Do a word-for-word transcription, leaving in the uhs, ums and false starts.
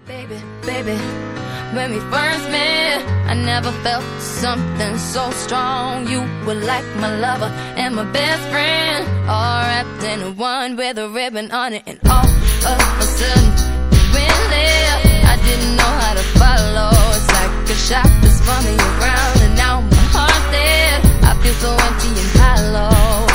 Baby, baby, when we first met, I never felt something so strong. You were like my lover and my best friend, all wrapped in one with a ribbon on it. And all of a sudden, you went left. I didn't know how to follow. It's like a shot that spun me around, and now my heart's dead. I feel so empty and hollow.